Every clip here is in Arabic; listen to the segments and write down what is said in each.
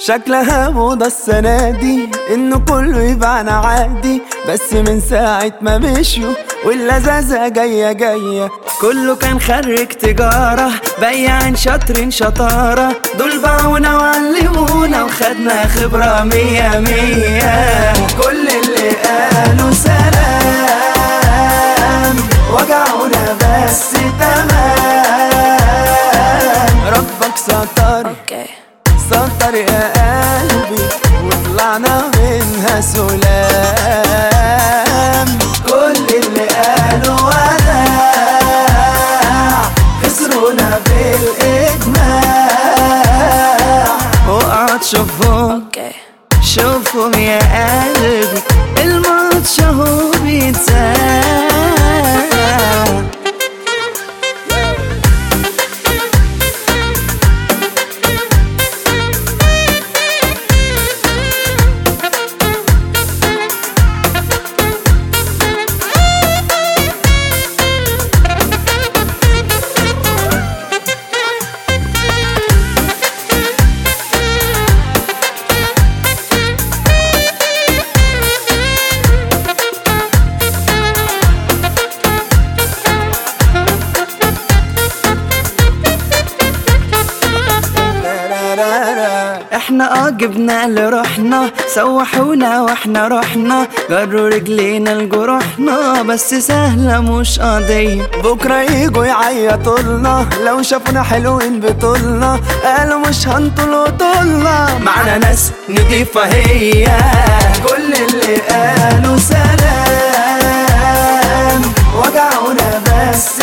شكلها موضة السنة دي انه كله يبان عادي، بس من ساعة ما مشيوا واللذاذة جاية جاية. كله كان خريج تجارة، بياعين شاطرين شطارة، دول باعونا وعلمونا وخدنا خبرة مية مية. كل اللي قالوا سلام وجعونا بس تمام. ربك ستر ستر يا قلبي وطلعنا منها سلام. كل اللي قالوا وداع خسرونا بالإجماع. واقعد شوفهم شوفهم يا قلبي، الماتش اهو بيتزاح. احنا جبنا اللي رحنا، سوحونا واحنا رحنا، جروا رجلينا لجروحنا، بس سهلة مش قضية. بكرة يجوا يعيطولنا لو شافونا حلوين بطولنا، قالوا مش هنطول وطولنا، معنا ناس نضيفة هي. كل اللي قالوا سلام وجعونا بس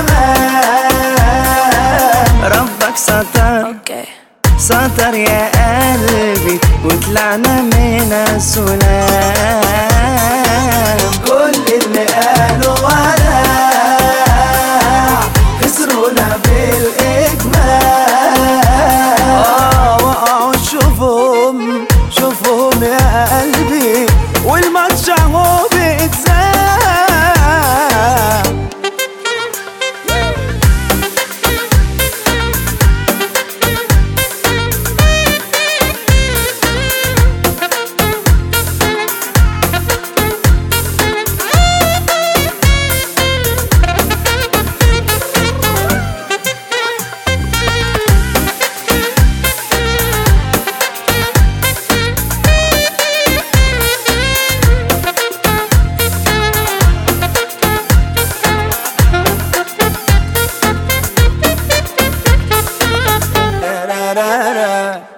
تمام. ربك ستر ستر يا قلبي وطلعنا من السلام. كل اللي قالوا وداع خسرونا بالإجماع. وقعوا شوفهم شوفهم يا قلبي والماتش اهو بيتزاح. Da da da.